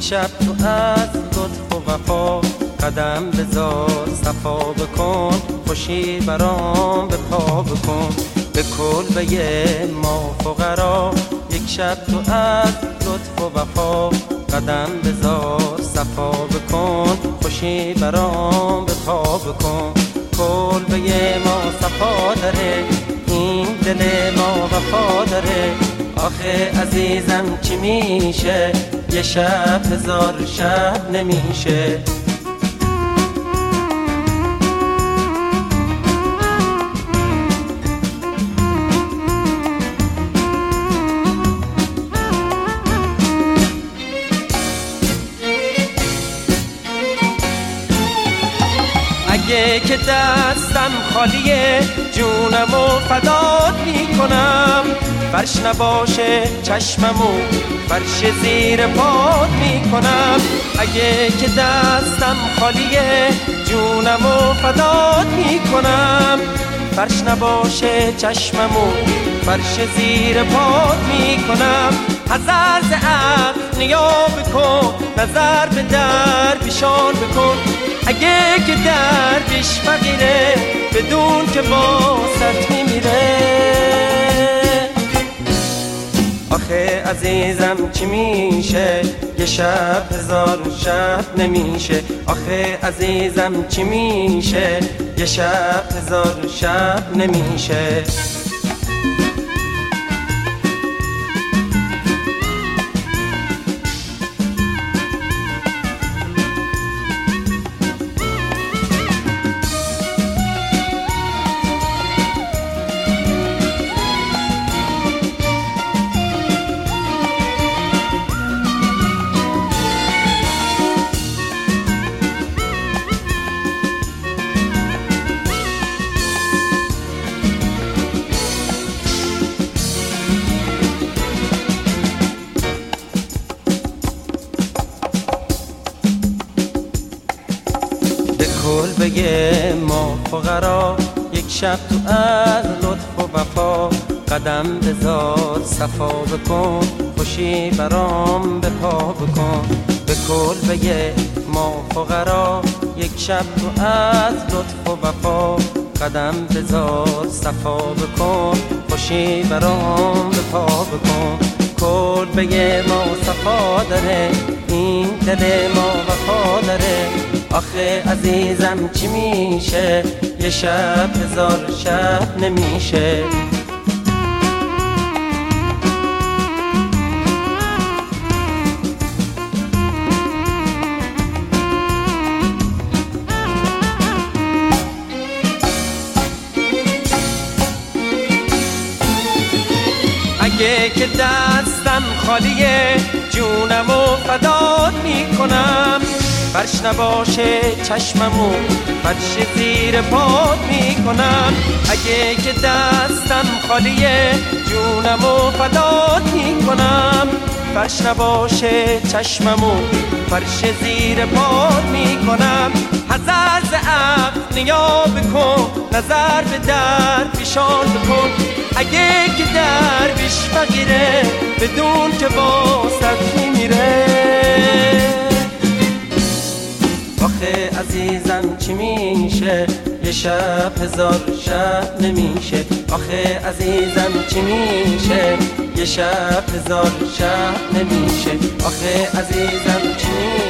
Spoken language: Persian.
شب تو از لطف و وفا قدم بذار صفا بکن، خوشی برام به پا بکن. به کلبه ما فقرا یک شب تو از لطف و وفا قدم بذار صفا بکن، خوشی برام به پا بکن. کلبه ما صفا داره، این دل ما وفا داره. آخه عزیزم چی میشه، یه شب هزار شب نمیشه. اگه که دستم خالیه جونمو فدات میکنم، فرش نباشه چشممو فرش زیر پات میکنم. اگه که دستم خالیه جونمو فدات میکنم، فرش نباشه چشممو فرش زیر پات میکنم. حذر ز عقل نیاب کن، نظر به درویشان بکن. اگه که درویش فقیره بدون که واسط میمیره. آخه عزیزم چی میشه، یه شب هزار شب نمیشه. آخه عزیزم چی میشه، یه شب هزار شب نمیشه. کلبه ما فقرا یک شب تو از لطف و وفا قدم بذار صفا بکن، خوشی برام به پا بکن. به کلبه ما فقرا یک شب تو از لطف و وفا قدم بذار صفا بکن، خوشی برام به پا بکن. کلبه ما صفا داره، این دل ما وفا داره. آخه عزیزم چی میشه، یه شب هزار شب نمیشه. اگه که دستم خالیه جونمو فدات میکنم، فرش نباشه چشممو فرش زیر پات میکنم. اگه که دستم خالیه جونمو فدات میکنم، فرش نباشه چشممو فرش زیر پات میکنم. حذر ز عقل نیاب کن، نظر به درویشان بکن. اگه که درویش فقیره بدون که واسط میمیره. آخه عزیزم چی میشه، یه شب هزار شب نمیشه. آخه عزیزم چی میشه، یه شب هزار شب نمیشه. آخه عزیزم چی میشه.